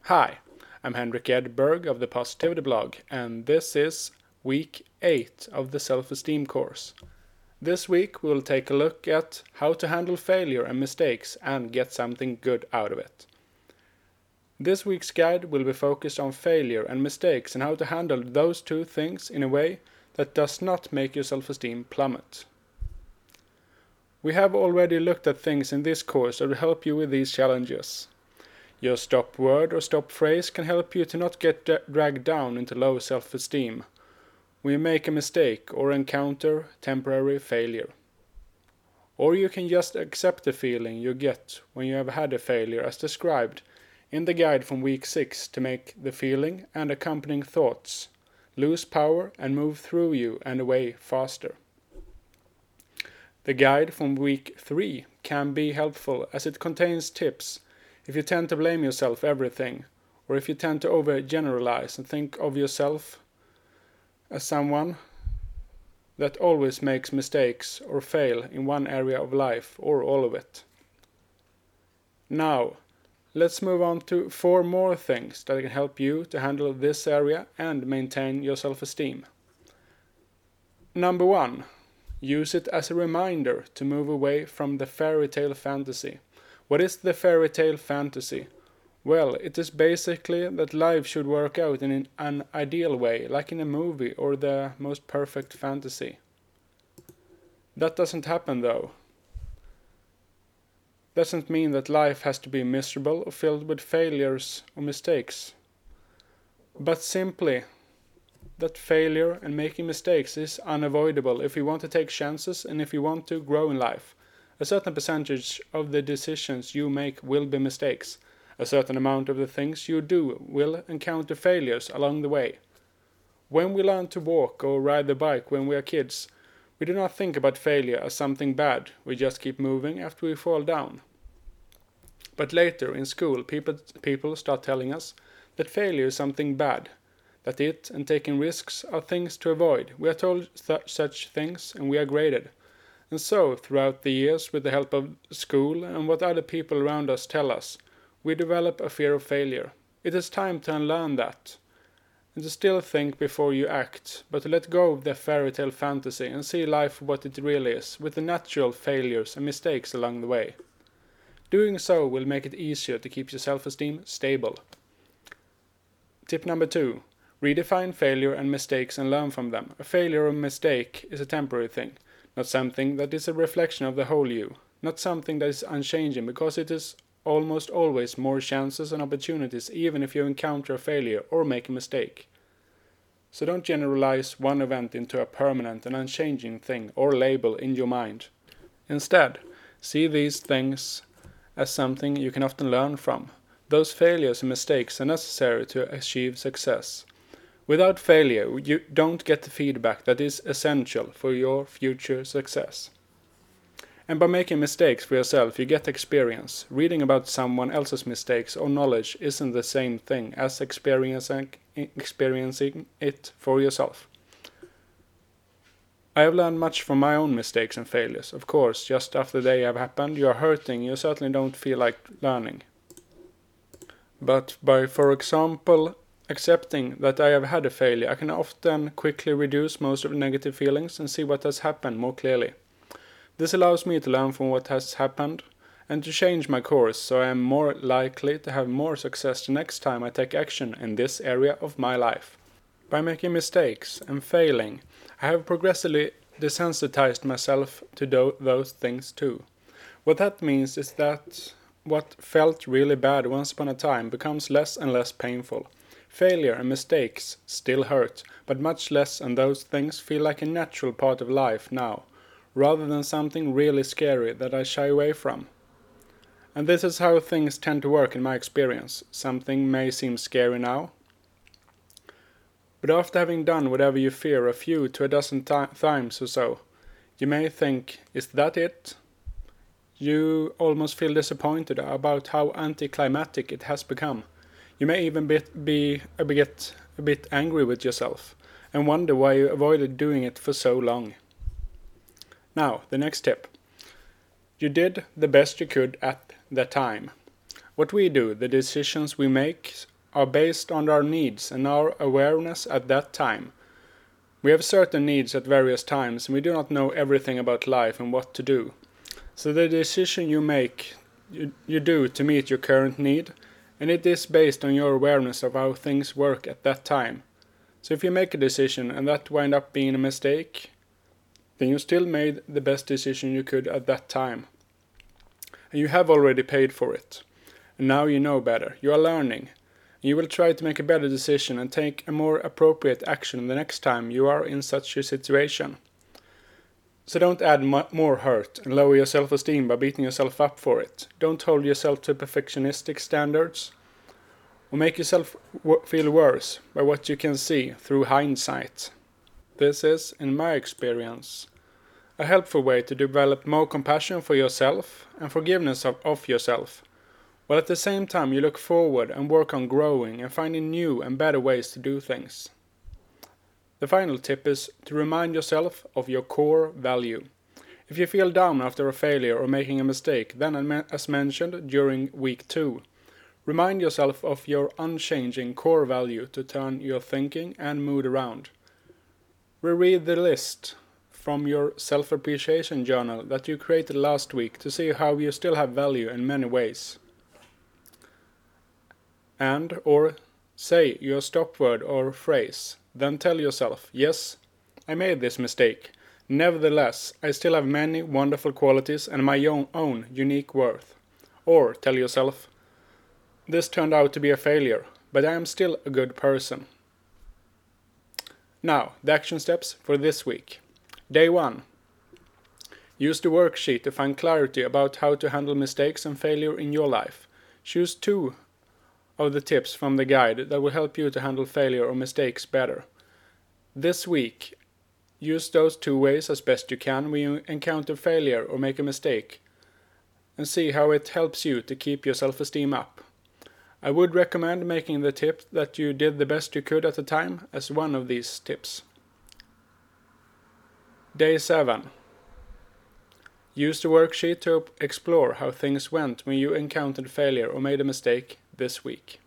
Hi, I'm Henrik Edberg of the Positivity blog, and this is week 8 of the self-esteem course. This week we'll take a look at how to handle failure and mistakes and get something good out of it. This week's guide will be focused on failure and mistakes and how to handle those two things in a way that does not make your self-esteem plummet. We have already looked at things in this course that will help you with these challenges. Your stop word or stop phrase can help you to not get dragged down into low self-esteem when you make a mistake or encounter temporary failure. Or you can just accept the feeling you get when you have had a failure as described in the guide from week 6 to make the feeling and accompanying thoughts lose power and move through you and away faster. The guide from week 3 can be helpful as it contains tips if you tend to blame yourself for everything, or if you tend to overgeneralize and think of yourself as someone that always makes mistakes or fail in one area of life or all of it. Now, let's move on to 4 more things that can help you to handle this area and maintain your self-esteem. Number 1. Use it as a reminder to move away from the fairy tale fantasy. What is the fairy tale fantasy? Well, it is basically that life should work out in an ideal way, like in a movie or the most perfect fantasy. That doesn't happen though. Doesn't mean that life has to be miserable or filled with failures or mistakes. But simply that failure and making mistakes is unavoidable if you want to take chances and if you want to grow in life. A certain percentage of the decisions you make will be mistakes. A certain amount of the things you do will encounter failures along the way. When we learn to walk or ride the bike when we are kids, we do not think about failure as something bad. We just keep moving after we fall down. But later in school, people start telling us that failure is something bad, that it and taking risks are things to avoid. We are told such things and we are graded. And so, throughout the years, with the help of school and what other people around us tell us, we develop a fear of failure. It is time to unlearn that, and to still think before you act, but to let go of the fairy tale fantasy and see life for what it really is, with the natural failures and mistakes along the way. Doing so will make it easier to keep your self-esteem stable. Tip number 2. Redefine failure and mistakes and learn from them. A failure or mistake is a temporary thing. Not something that is a reflection of the whole you. Not something that is unchanging, because it is almost always more chances and opportunities even if you encounter a failure or make a mistake. So don't generalize one event into a permanent and unchanging thing or label in your mind. Instead, see these things as something you can often learn from. Those failures and mistakes are necessary to achieve success. Without failure, you don't get the feedback that is essential for your future success. And by making mistakes for yourself, you get experience. Reading about someone else's mistakes or knowledge isn't the same thing as experiencing it for yourself. I have learned much from my own mistakes and failures. Of course, just after they have happened, you are hurting, you certainly don't feel like learning. But by, for example, accepting that I have had a failure, I can often quickly reduce most of the negative feelings and see what has happened more clearly. This allows me to learn from what has happened and to change my course, so I am more likely to have more success the next time I take action in this area of my life. By making mistakes and failing, I have progressively desensitized myself to those things too. What that means is that what felt really bad once upon a time becomes less and less painful. Failure and mistakes still hurt, but much less, and those things feel like a natural part of life now, rather than something really scary that I shy away from. And this is how things tend to work in my experience. Something may seem scary now, but after having done whatever you fear a few to a dozen times or so, you may think, is that it? You almost feel disappointed about how anticlimactic it has become. You may even be a bit angry with yourself and wonder why you avoided doing it for so long. Now, the next tip. You did the best you could at the time. What we do, the decisions we make, are based on our needs and our awareness at that time. We have certain needs at various times, and we do not know everything about life and what to do. So the decision you make, you do to meet your current need, and it is based on your awareness of how things work at that time. So if you make a decision and that wind up being a mistake, then you still made the best decision you could at that time. And you have already paid for it. And now you know better. You are learning. And you will try to make a better decision and take a more appropriate action the next time you are in such a situation. So don't add more hurt and lower your self-esteem by beating yourself up for it. Don't hold yourself to perfectionistic standards or make yourself feel worse by what you can see through hindsight. This is, in my experience, a helpful way to develop more compassion for yourself and forgiveness of yourself, while at the same time you look forward and work on growing and finding new and better ways to do things. The final tip is to remind yourself of your core value. If you feel down after a failure or making a mistake, then as mentioned during week 2, remind yourself of your unchanging core value to turn your thinking and mood around. Reread the list from your self-appreciation journal that you created last week to see how you still have value in many ways. And or say your stop word or phrase. Then tell yourself, yes, I made this mistake. Nevertheless, I still have many wonderful qualities and my own unique worth. Or tell yourself, this turned out to be a failure, but I am still a good person. Now, the action steps for this week. Day 1. Use the worksheet to find clarity about how to handle mistakes and failure in your life. Choose 2 of the tips from the guide that will help you to handle failure or mistakes better. This week, use those 2 ways as best you can when you encounter failure or make a mistake, and see how it helps you to keep your self-esteem up. I would recommend making the tip that you did the best you could at the time as one of these tips. Day 7. Use the worksheet to explore how things went when you encountered failure or made a mistake this week.